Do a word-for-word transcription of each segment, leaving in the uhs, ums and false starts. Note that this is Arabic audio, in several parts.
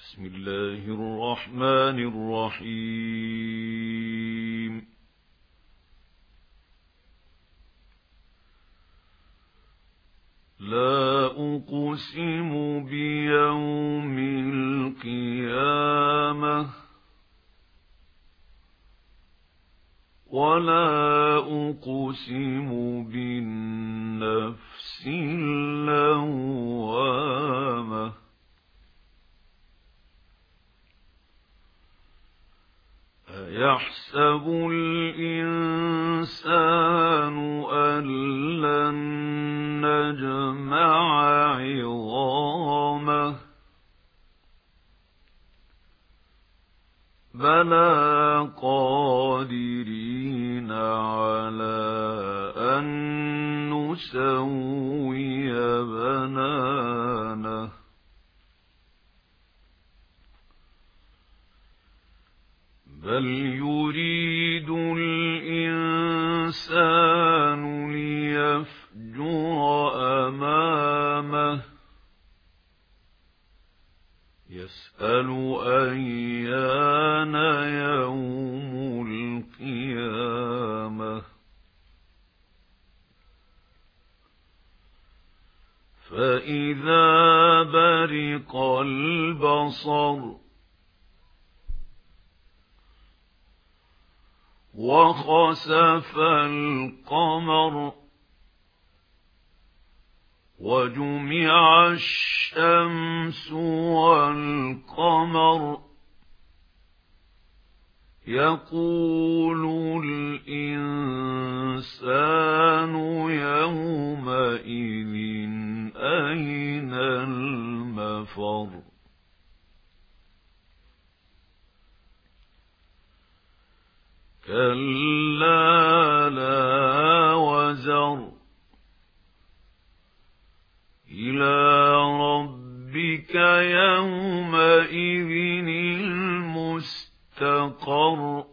بسم الله الرحمن الرحيم لا أقسم بيوم القيامة ولا أقسم بالنفس اللوامة أيحسب الإنسان أن لن نجمع عظامه بلى قادرين على أن نسوي بنانه بل يريد الإنسان ليفجر أمامه يسأل أيان يوم القيامة فإذا برق البصر وخسف القمر وجمع الشمس والقمر يقول الإنسان يومئذ أين المفر كلا لا وزر إلى ربك يومئذ المستقر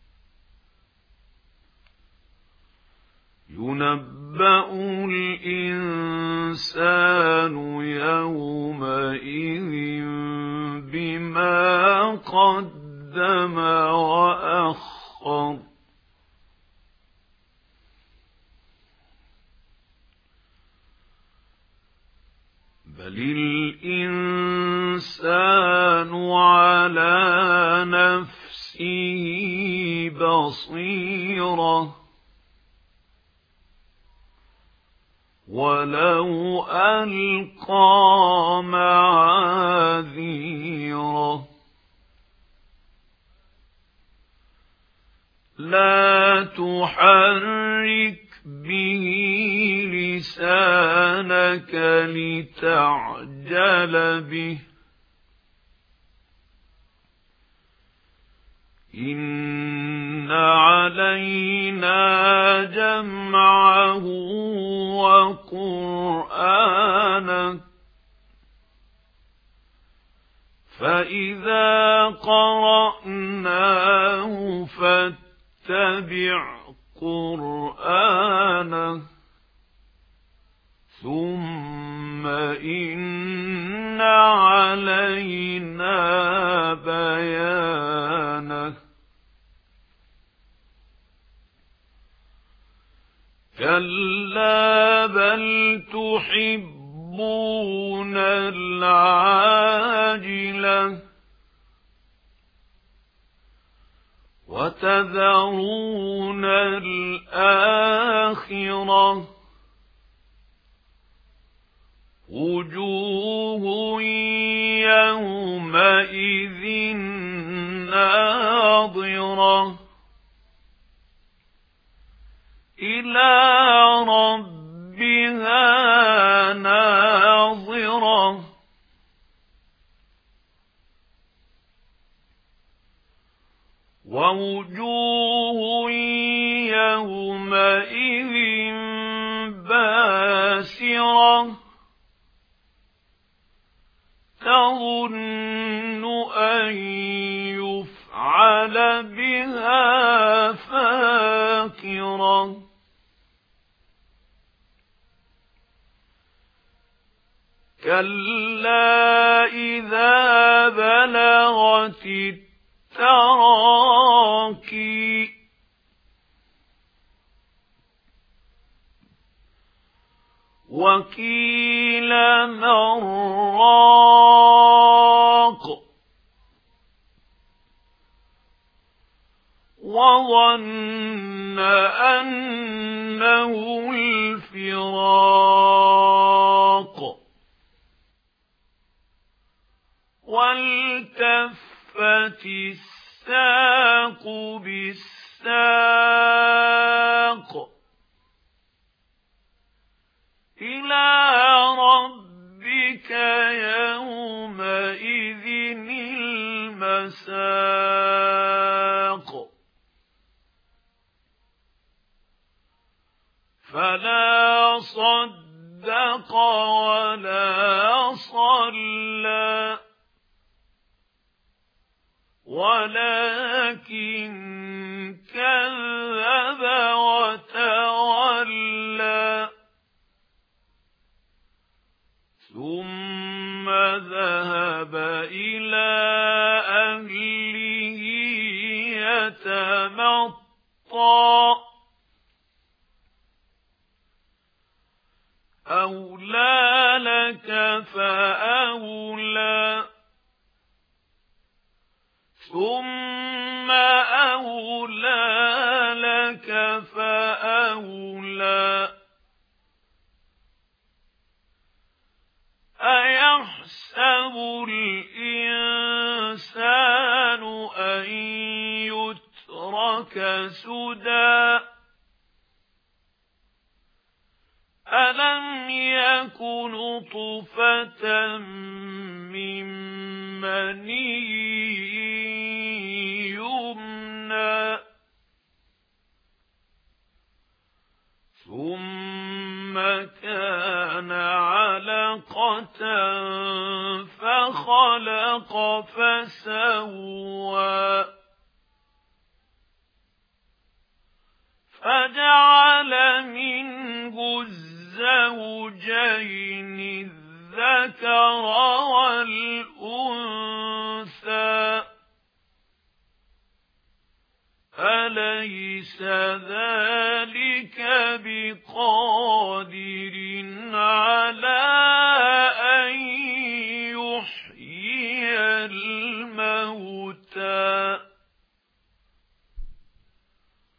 ينبأ الإنسان يومئذ بما قدم وأخر بل الإنسان على نفسه بصيرة ولو ألقى معاذيره لا تحرك به لسانك لتعجل به إن علينا جمعه وقرآنه فإذا قرأناه فاتبع قرآنه ثم إن علينا بيانه كلا بل تحبون العاجلة وتذرون الآخرة وجوه يومئذ ناظرة إلى ربها ناظرة ووجوه يومئذ باسرة تظن أن يفعل بها فاقرة كلا إذا بلغت التراقي وقيل من راق وظن أنه الفراق والتفت الساق بالساق إلى ربك يومئذ المساق فلا صدق ولا صلى ولكن كذب وتولى ثم ذهب إلى أهله يتمطى أولى لك فأولى ثم أولى لك فأولى أيحسب الإنسان أن يترك سدى ألم يك نطفة من مني يمنى ثم كان علقة فخلق فسوى فجعل منه الزوجين الذكر والأنثى أليس ذلك بقادر